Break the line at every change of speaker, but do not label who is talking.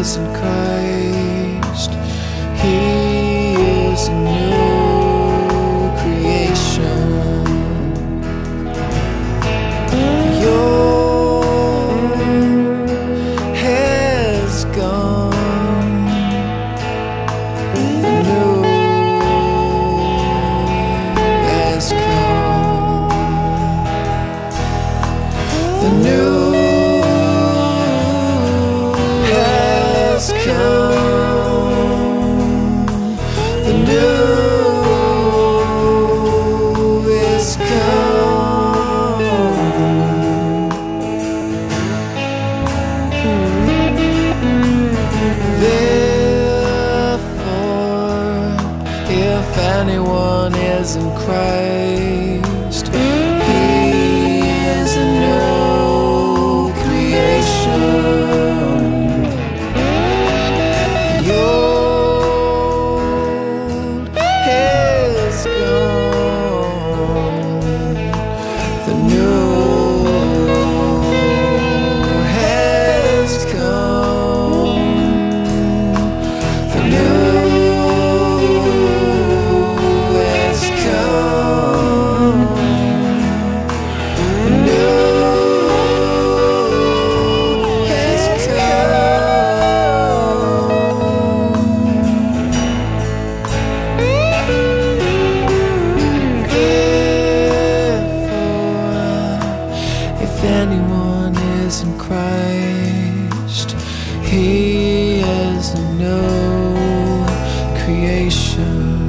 is in Christ, he is a new creation. Your has gone, the new has come, the new has come, the new is come. Therefore, if anyone is in Christ, he is a new creation. The old has gone, the new has come, the new has come, the new has If anyone is in Christ, he is a new creation.